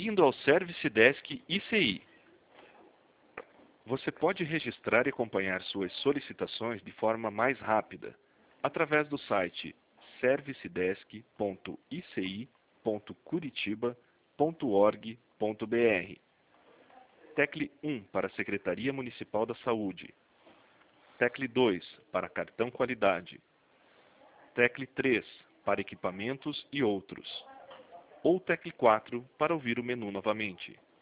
Bem-vindo ao Service Desk ICI. Você pode registrar e acompanhar suas solicitações de forma mais rápida através do site servicedesk.ici.curitiba.org.br. Tecle 1 para a Secretaria Municipal da Saúde. Tecle 2 para cartão qualidade. Tecle 3 para equipamentos e outros. Ou tecle 4 para ouvir o menu novamente.